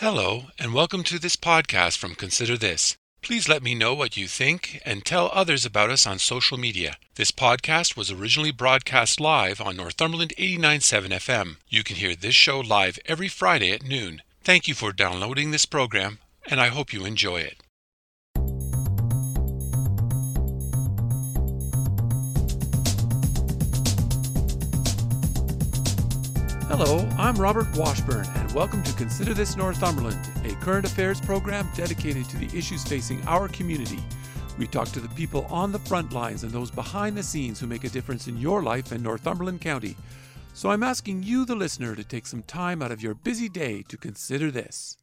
Hello, and welcome to this podcast from Consider This. Please let me know what you think and tell others about us on social media. This podcast was originally broadcast live on Northumberland 89.7 FM. You can hear this show live every Friday at noon. Thank you for downloading this program, and I hope you enjoy it. Hello, I'm Robert Washburn, and welcome to Consider This Northumberland, a current affairs program dedicated to the issues facing our community. We talk to the people on the front lines and those behind the scenes who make a difference in your life in Northumberland County. So I'm asking you, the listener, to take some time out of your busy day to consider this.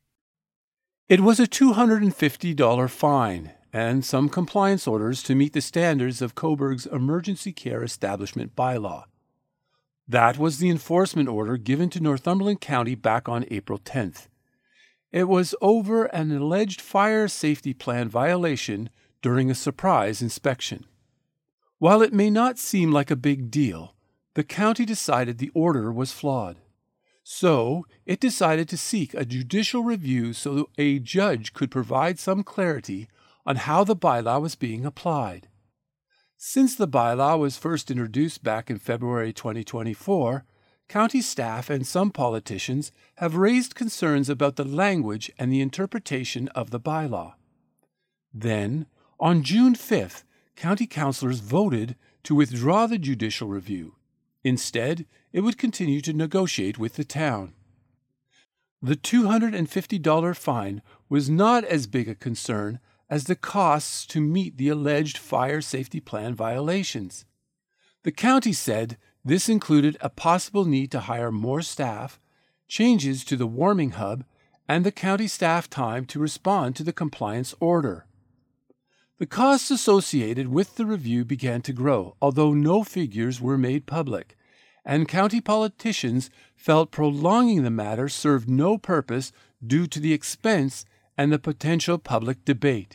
It was a $250 fine and some compliance orders to meet the standards of Cobourg's Emergency Care Establishment bylaw. That was the enforcement order given to Northumberland County back on April 10th. It was over an alleged fire safety plan violation during a surprise inspection. While it may not seem like a big deal, the county decided the order was flawed. So, it decided to seek a judicial review so a judge could provide some clarity on how the bylaw was being applied. Since the bylaw was first introduced back in February 2024, county staff and some politicians have raised concerns about the language and the interpretation of the bylaw. Then, on June 5th, county councillors voted to withdraw the judicial review. Instead, it would continue to negotiate with the town. The $250 fine was not as big a concern as the costs to meet the alleged fire safety plan violations. The county said this included a possible need to hire more staff, changes to the warming hub, and the county staff time to respond to the compliance order. The costs associated with the review began to grow, although no figures were made public, and county politicians felt prolonging the matter served no purpose due to the expense and the potential public debate.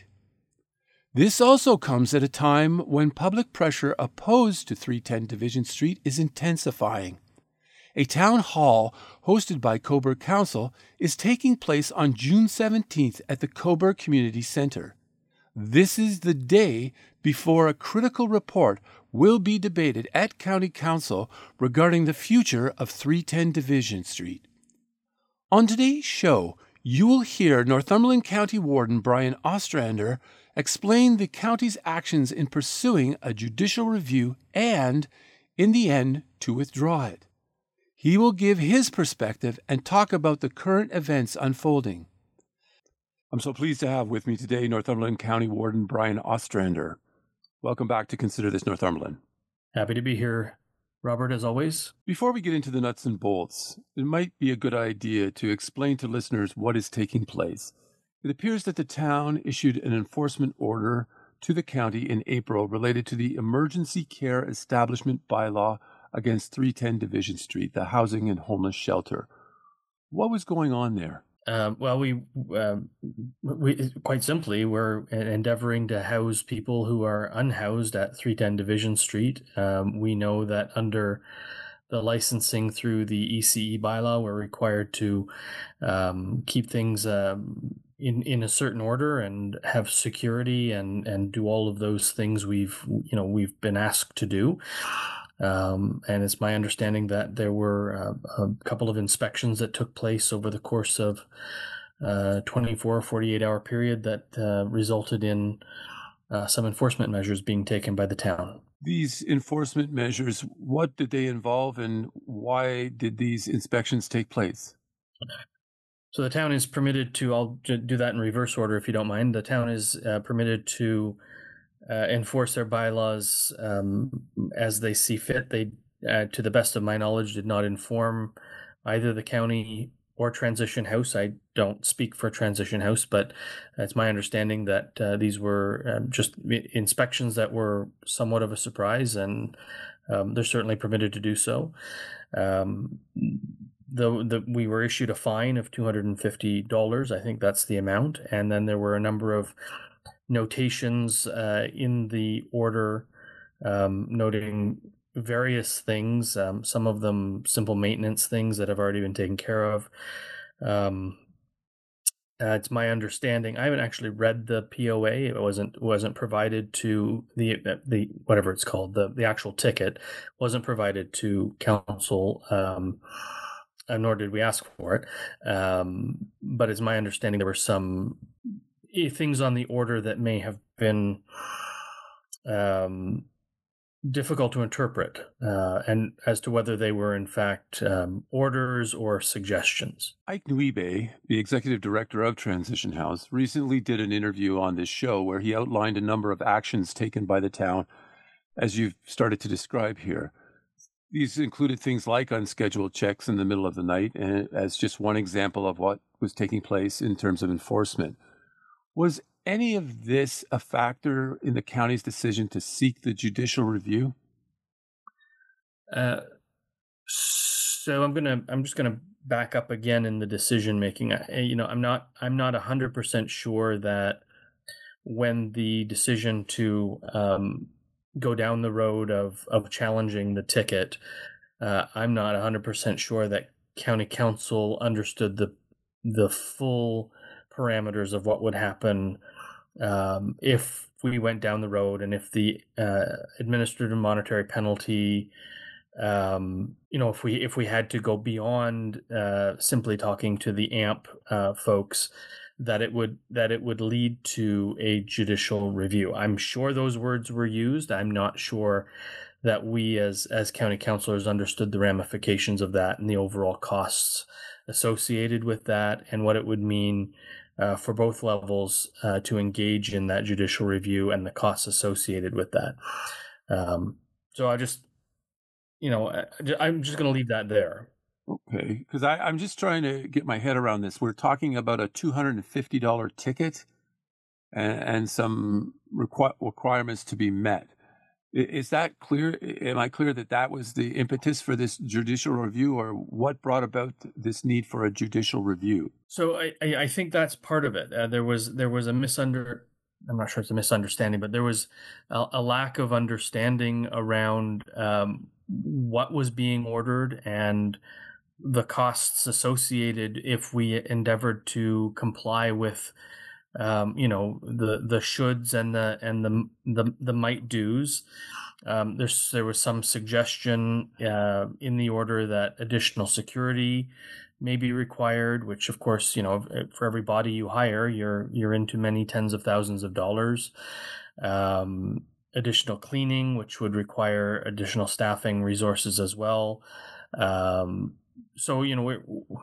This also comes at a time when public pressure opposed to 310 Division Street is intensifying. A town hall hosted by Cobourg Council is taking place on June 17th at the Cobourg Community Centre. This is the day before a critical report will be debated at County Council regarding the future of 310 Division Street. On today's show, you will hear Northumberland County Warden Brian Ostrander explain the county's actions in pursuing a judicial review and, in the end, to withdraw it. He will give his perspective and talk about the current events unfolding. I'm so pleased to have with me today Northumberland County Warden Brian Ostrander. Welcome back to Consider This Northumberland. Happy to be here, Robert, as always. Before we get into the nuts and bolts, it might be a good idea to explain to listeners what is taking place. It appears that the town issued an enforcement order to the county in April related to the Emergency Care Establishment bylaw against 310 Division Street, the housing and homeless shelter. What was going on there? We quite simply, we're endeavoring to house people who are unhoused at 310 Division Street. We know that under the licensing through the ECE bylaw, we're required to keep things in a certain order and have security and do all of those things we've been asked to do. And it's my understanding that there were a couple of inspections that took place over the course of 48-hour period that resulted in some enforcement measures being taken by the town. These enforcement measures, what did they involve and why did these inspections take place? So the town is permitted to, I'll do that in reverse order if you don't mind. The town is permitted to enforce their bylaws as they see fit. They, to the best of my knowledge, did not inform either the county or Transition House. I don't speak for Transition House, but it's my understanding that these were just inspections that were somewhat of a surprise, and they're certainly permitted to do so. We were issued a fine of $250. I think that's the amount. And then there were a number of notations in the order noting various things, some of them simple maintenance things that have already been taken care of. It's my understanding. I haven't actually read the POA. It wasn't provided to the whatever it's called, the actual ticket wasn't provided to council. Nor did we ask for it. But it's my understanding there were some things on the order that may have been difficult to interpret, and as to whether they were in fact orders or suggestions. Ike Nwibe, the executive director of Transition House, recently did an interview on this show where he outlined a number of actions taken by the town, as you've started to describe here. These included things like unscheduled checks in the middle of the night, and as just one example of what was taking place in terms of enforcement. Was any of this a factor in the county's decision to seek the judicial review? So I'm just gonna back up again in the decision making. I'm not 100% sure that when the decision to go down the road of challenging the ticket, I'm not 100% sure that county council understood the full parameters of what would happen if we went down the road, and if the administrative monetary penalty, if we had to go beyond simply talking to the AMP folks, that it would lead to a judicial review. I'm sure those words were used. I'm not sure that we as county councilors understood the ramifications of that and the overall costs associated with that, and what it would mean for both levels to engage in that judicial review and the costs associated with that. So I'm just going to leave that there. Okay, because I'm just trying to get my head around this. We're talking about a $250 ticket and some requirements to be met. Is that clear? Am I clear that that was the impetus for this judicial review, or what brought about this need for a judicial review? So I think that's part of it. There was a I'm not sure it's a misunderstanding, but there was a lack of understanding around what was being ordered and the costs associated if we endeavored to comply with the shoulds and the might do's. There was some suggestion in the order that additional security may be required, which of course, for every body you hire, you're into many tens of thousands of dollars. Additional cleaning, which would require additional staffing resources as well. So we're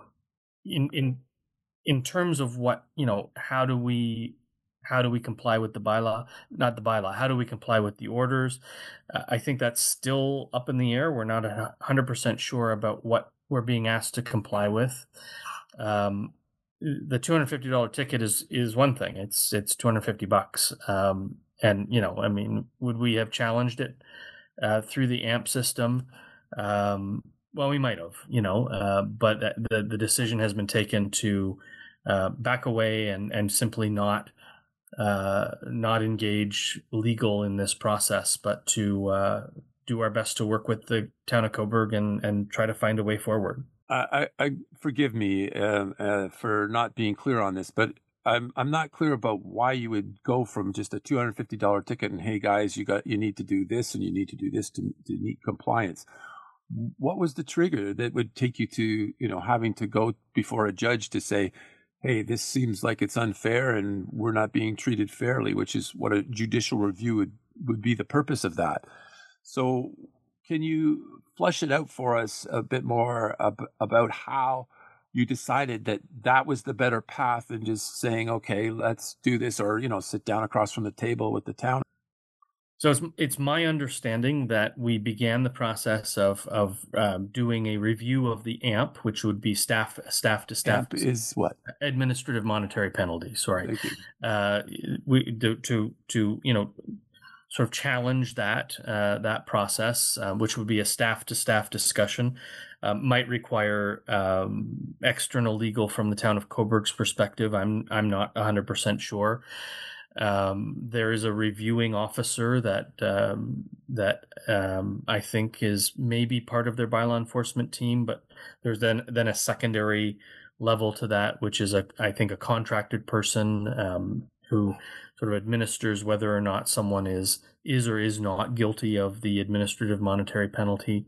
in terms of what, how do we comply with the bylaw, not the bylaw, how do we comply with the orders? I think that's still up in the air. We're not 100% sure about what we're being asked to comply with. The $250 ticket is one thing. It's $250. And, would we have challenged it through the AMP system? Well, we might have, but the decision has been taken to back away and simply not engage legal in this process, but to do our best to work with the town of Cobourg and try to find a way forward. I forgive me for not being clear on this, but I'm not clear about why you would go from just a $250 ticket and, hey guys, you need to do this and you need to do this to meet compliance. What was the trigger that would take you to, having to go before a judge to say, hey, this seems like it's unfair and we're not being treated fairly, which is what a judicial review would be the purpose of that. So can you flesh it out for us a bit more about how you decided that that was the better path than just saying, okay, let's do this, or, sit down across from the table with the town? So it's my understanding that we began the process of doing a review of the AMP, which would be staff to staff. AMP is what? Administrative monetary penalty. Sorry. Thank you. We to sort of challenge that process, which would be a staff to staff discussion, might require external legal from the town of Cobourg's perspective. I'm not 100% sure. There is a reviewing officer that I think is maybe part of their bylaw enforcement team, but there's then a secondary level to that, which is I think a contracted person who sort of administers whether or not someone is or is not guilty of the administrative monetary penalty.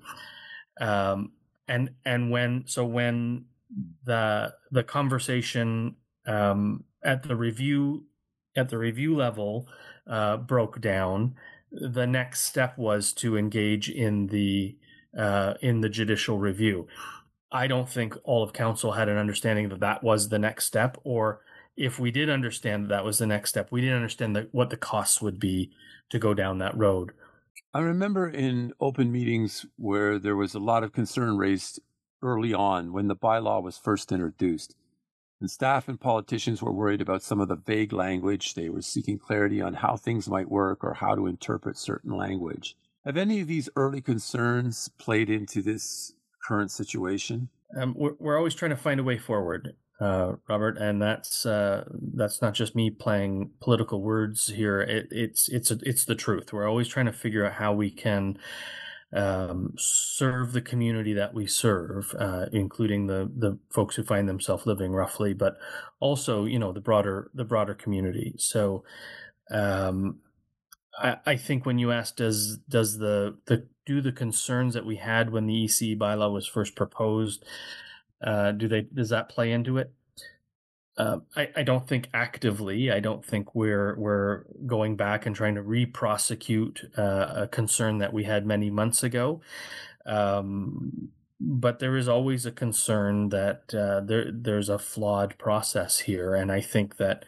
And when the conversation at the review level broke down, the next step was to engage in the judicial review. I don't think all of council had an understanding that that was the next step, or if we did understand that that was the next step, we didn't understand what the costs would be to go down that road. I remember in open meetings where there was a lot of concern raised early on when the bylaw was first introduced. And staff and politicians were worried about some of the vague language. They were seeking clarity on how things might work or how to interpret certain language. Have any of these early concerns played into this current situation? We're always trying to find a way forward, Robert, and that's not just me playing political words here. It's the truth. We're always trying to figure out how we can serve the community that we serve, including the folks who find themselves living roughly, but also the broader community. So I think when you ask does the concerns that we had when the ECE bylaw was first proposed, does that play into it? I don't think actively. I don't think we're going back and trying to re-prosecute a concern that we had many months ago. But there is always a concern that there's a flawed process here, and I think that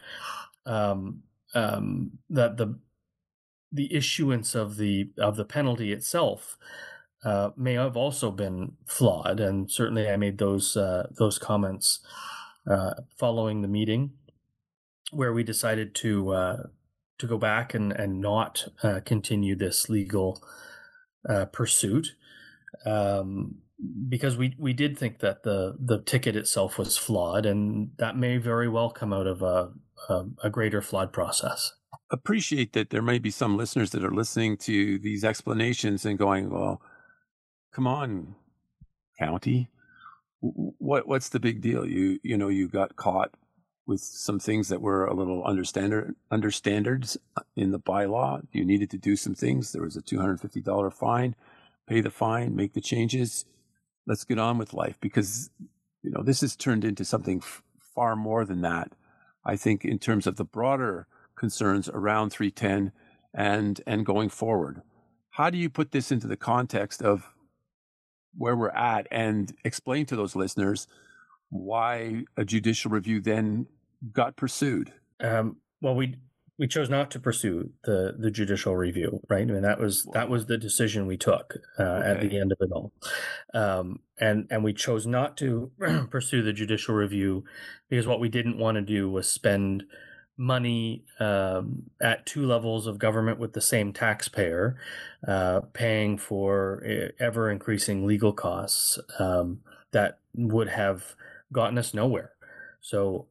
that the issuance of the penalty itself may have also been flawed, and certainly I made those comments following the meeting, where we decided to go back and not continue this legal pursuit, because we did think that the ticket itself was flawed, and that may very well come out of a greater flawed process. Appreciate that there may be some listeners that are listening to these explanations and going, well, come on, county. What's the big deal? You got caught with some things that were a little under standards in the bylaw. You needed to do some things. There was a $250 fine. Pay the fine, make the changes. Let's get on with life, because this has turned into something far more than that. I think in terms of the broader concerns around 310 and going forward. How do you put this into the context of where we're at and explain to those listeners why a judicial review then got pursued? Well, we chose not to pursue the judicial review, right? I mean, that was the decision we took at the end of it all, and we chose not to pursue the judicial review because what we didn't want to do was spend money at two levels of government with the same taxpayer, paying for ever increasing legal costs that would have gotten us nowhere. So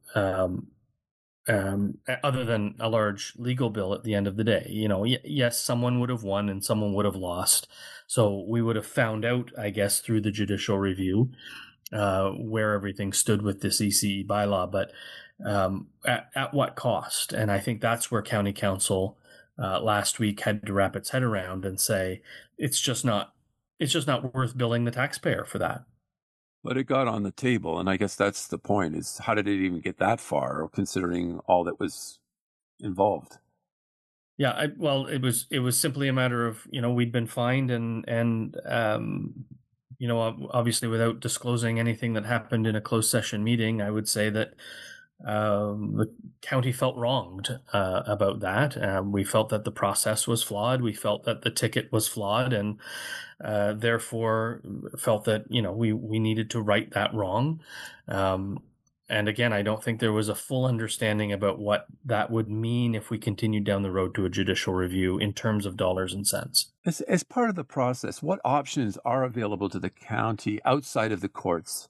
other than a large legal bill at the end of the day, yes, someone would have won and someone would have lost. So we would have found out, I guess, through the judicial review where everything stood with this ECE bylaw, but at what cost? And I think that's where County Council last week had to wrap its head around and say it's just not worth billing the taxpayer for that. But it got on the table, and I guess that's the point: is how did it even get that far, considering all that was involved? Yeah, well, it was simply a matter of we'd been fined and obviously without disclosing anything that happened in a closed session meeting, I would say that the county felt wronged about that. We felt that the process was flawed. We felt that the ticket was flawed, and therefore felt that we needed to right that wrong. And again, I don't think there was a full understanding about what that would mean if we continued down the road to a judicial review in terms of dollars and cents. As part of the process, what options are available to the county outside of the courts?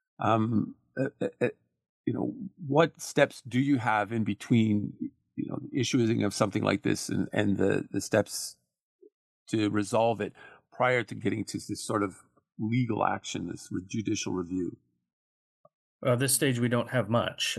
What steps do you have in between, issuing of something like this and the steps to resolve it prior to getting to this sort of legal action, this judicial review? At this stage, we don't have much.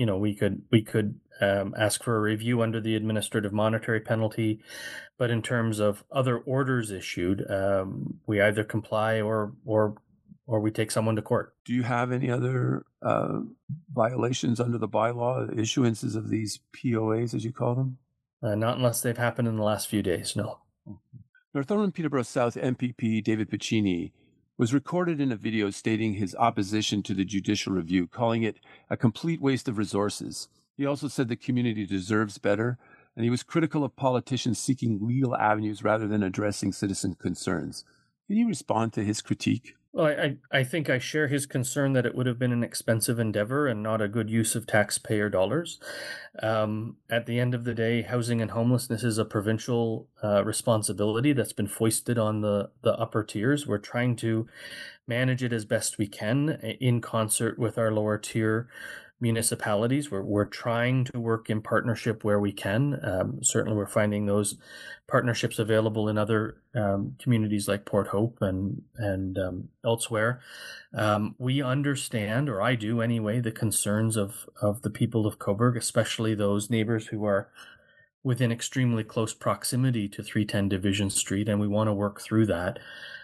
We could ask for a review under the administrative monetary penalty, but in terms of other orders issued, we either comply or we take someone to court. Do you have any other violations under the bylaw, issuances of these POAs, as you call them? Not unless they've happened in the last few days, no. Northumberland Peterborough South MPP David Piccini was recorded in a video stating his opposition to the judicial review, calling it a complete waste of resources. He also said the community deserves better, and he was critical of politicians seeking legal avenues rather than addressing citizen concerns. Can you respond to his critique? Well, I think I share his concern that it would have been an expensive endeavor and not a good use of taxpayer dollars. At the end of the day, housing and homelessness is a provincial responsibility that's been foisted on the upper tiers. We're trying to manage it as best we can in concert with our lower tier municipalities. We're trying to work in partnership where we can. Certainly, we're finding those partnerships available in other communities like Port Hope and elsewhere. We understand, or I do anyway, the concerns of the people of Cobourg, especially those neighbors who are within extremely close proximity to 310 Division Street, and we want to work through that.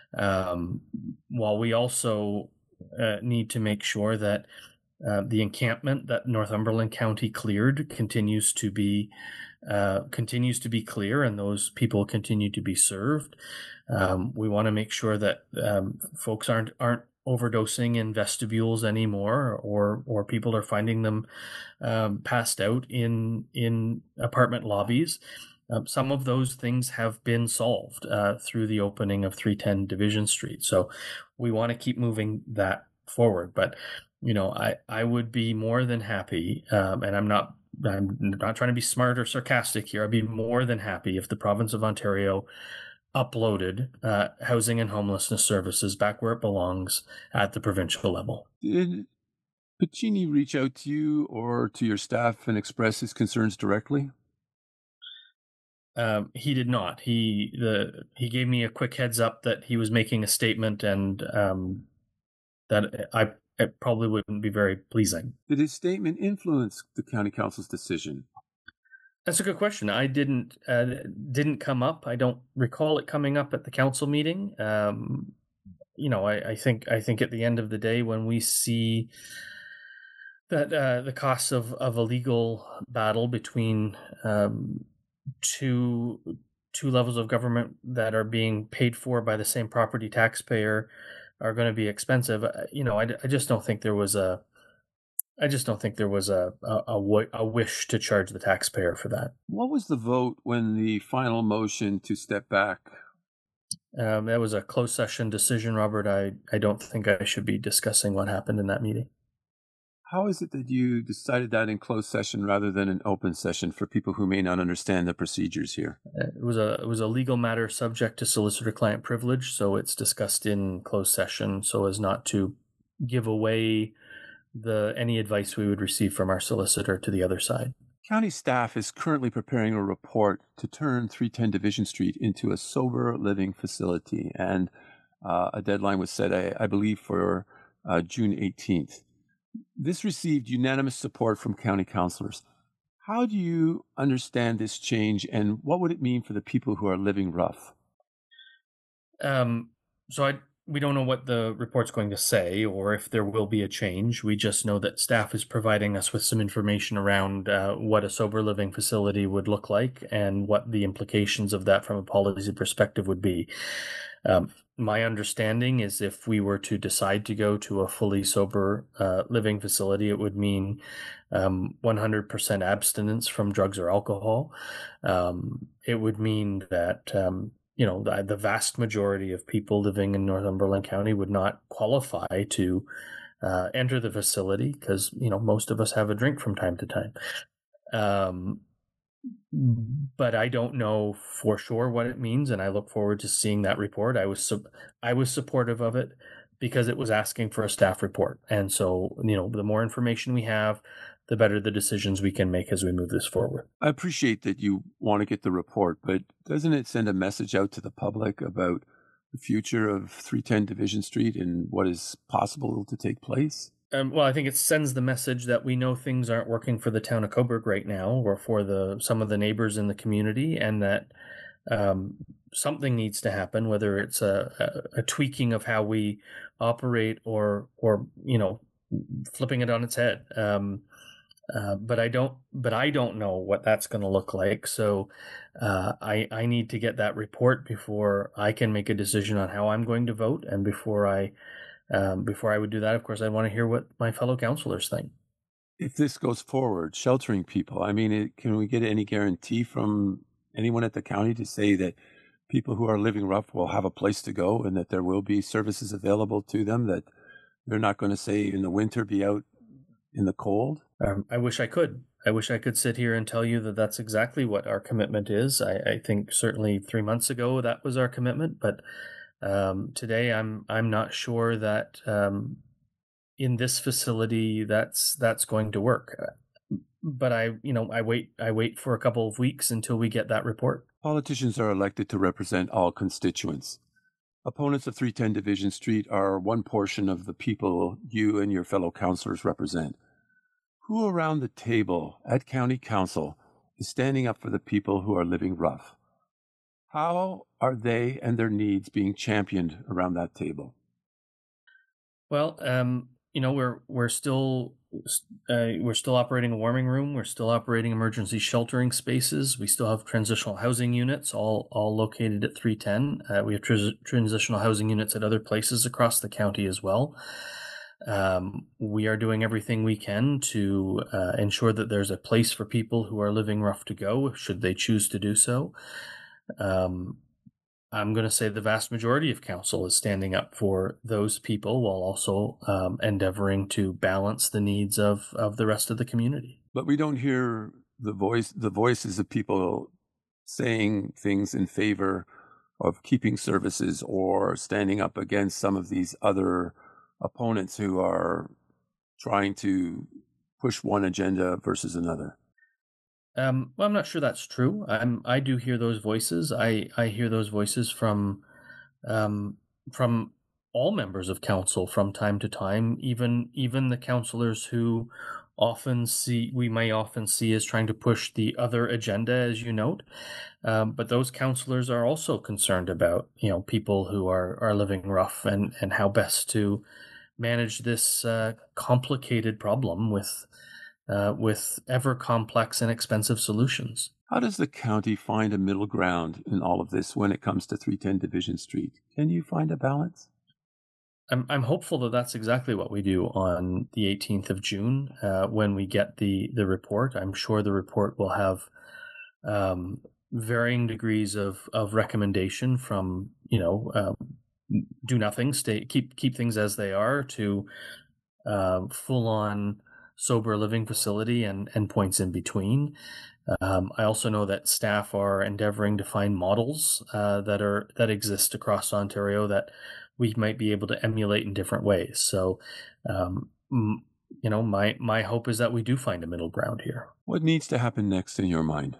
While we also need to make sure that the encampment that Northumberland County cleared continues to be clear, and those people continue to be served. We want to make sure that folks aren't overdosing in vestibules anymore, or people are finding them passed out in apartment lobbies. Some of those things have been solved through the opening of 310 Division Street. So we want to keep moving that forward. But I would be more than happy, and I'm not trying to be smart or sarcastic here. I'd be more than happy if the province of Ontario uploaded housing and homelessness services back where it belongs at the provincial level. Did Piccini reach out to you or to your staff and express his concerns directly? He did not. He gave me a quick heads up that he was making a statement, and that it probably wouldn't be very pleasing. Did his statement influence the county council's decision? That's a good question. I didn't come up. I don't recall it coming up at the council meeting. I think at the end of the day, when we see that the costs of a legal battle between two levels of government that are being paid for by the same property taxpayer are going to be expensive. I just don't think there was a wish to charge the taxpayer for that. What was the vote when the final motion to step back? That was a closed session decision, Robert. I don't think I should be discussing what happened in that meeting. How is it that you decided that in closed session rather than an open session for people who may not understand the procedures here? It was a legal matter subject to solicitor-client privilege, so it's discussed in closed session so as not to give away any advice we would receive from our solicitor to the other side. County staff is currently preparing a report to turn 310 Division Street into a sober living facility, and a deadline was set, I believe, for June 18th. This received unanimous support from county councillors. How do you understand this change, and what would it mean for the people who are living rough? We don't know what the report's going to say or if there will be a change. We just know that staff is providing us with some information around what a sober living facility would look like and what the implications of that from a policy perspective would be. My understanding is if we were to decide to go to a fully sober living facility, it would mean 100% abstinence from drugs or alcohol. It would mean that the vast majority of people living in Northumberland County would not qualify to enter the facility because most of us have a drink from time to time. But I don't know for sure what it means, and I look forward to seeing that report. I was supportive of it because it was asking for a staff report, and so the more information we have, the better the decisions we can make as we move this forward. I appreciate that you want to get the report, but doesn't it send a message out to the public about the future of 310 Division Street and what is possible to take place? Well, I think it sends the message that we know things aren't working for the town of Coburg right now, or for some of the neighbors in the community, and that something needs to happen, whether it's a tweaking of how we operate, or flipping it on its head. But I don't know what that's going to look like. So I need to get that report before I can make a decision on how I'm going to vote, and before I would do that, of course, I want to hear what my fellow councillors think. If this goes forward, sheltering people, I mean, can we get any guarantee from anyone at the county to say that people who are living rough will have a place to go, and that there will be services available to them, that they're not going to, say, in the winter be out in the cold? I wish I could. I wish I could sit here and tell you that that's exactly what our commitment is. I think certainly 3 months ago that was our commitment, but today I'm not sure that in this facility that's going to work. But I wait for a couple of weeks until we get that report. Politicians are elected to represent all constituents. Opponents of 310 Division Street are one portion of the people you and your fellow councillors represent. Who around the table at County Council is standing up for the people who are living rough? How are they and their needs being championed around that table? Well, we're still operating a warming room. We're still operating emergency sheltering spaces. We still have transitional housing units, all located at 310. We have transitional housing units at other places across the county as well. We are doing everything we can to ensure that there's a place for people who are living rough to go, should they choose to do so. I'm going to say the vast majority of council is standing up for those people, while also endeavoring to balance the needs of the rest of the community. But we don't hear the voices of people saying things in favor of keeping services, or standing up against some of these other opponents who are trying to push one agenda versus another. Well, I'm not sure that's true. I do hear those voices. I hear those voices from all members of council from time to time. Even the councillors who we may often see as trying to push the other agenda, as you note. But those councillors are also concerned about people who are living rough, and how best to manage this complicated problem with ever complex and expensive solutions. How does the county find a middle ground in all of this when it comes to 310 Division Street? Can you find a balance? I'm hopeful that that's exactly what we do on the 18th of June when we get the report. I'm sure the report will have varying degrees of recommendation, from do nothing, keep things as they are, to full on sober living facility, and points in between. I also know that staff are endeavoring to find models that exist across Ontario that we might be able to emulate in different ways. So, my hope is that we do find a middle ground here. What needs to happen next in your mind?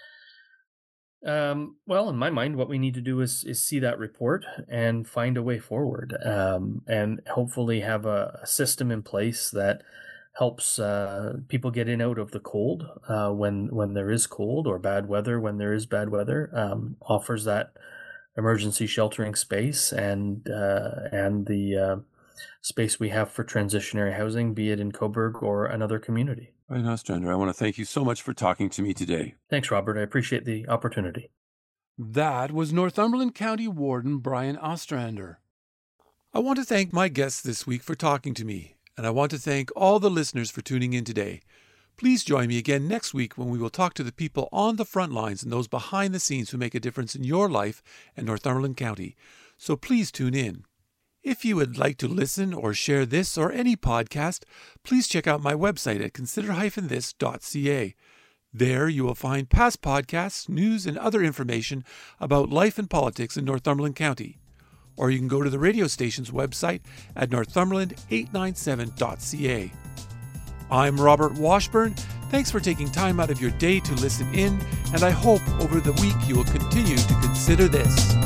Well, in my mind, what we need to do is see that report and find a way forward, and hopefully have a system in place that helps people get in out of the cold when there is cold, or bad weather when there is bad weather. Offers that emergency sheltering space, and the space we have for transitionary housing, be it in Coburg or another community. Brian Ostrander, I want to thank you so much for talking to me today. Thanks, Robert. I appreciate the opportunity. That was Northumberland County Warden Brian Ostrander. I want to thank my guests this week for talking to me, and I want to thank all the listeners for tuning in today. Please join me again next week when we will talk to the people on the front lines and those behind the scenes who make a difference in your life and Northumberland County. So please tune in. If you would like to listen or share this or any podcast, please check out my website at consider-this.ca. There you will find past podcasts, news, and other information about life and politics in Northumberland County. Or you can go to the radio station's website at northumberland897.ca. I'm Robert Washburn. Thanks for taking time out of your day to listen in, and I hope over the week you will continue to consider this.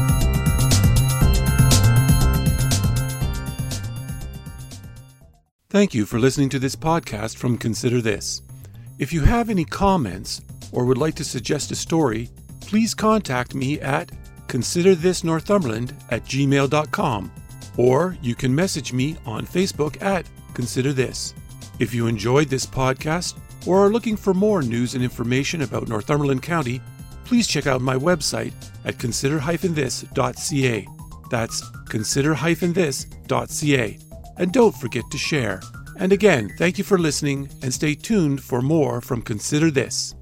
Thank you for listening to this podcast from Consider This. If you have any comments or would like to suggest a story, please contact me at considerthisnorthumberland@gmail.com, or you can message me on Facebook at Consider This. If you enjoyed this podcast or are looking for more news and information about Northumberland County, please check out my website at consider-this.ca. That's consider-this.ca. And don't forget to share. And again, thank you for listening, and stay tuned for more from Consider This.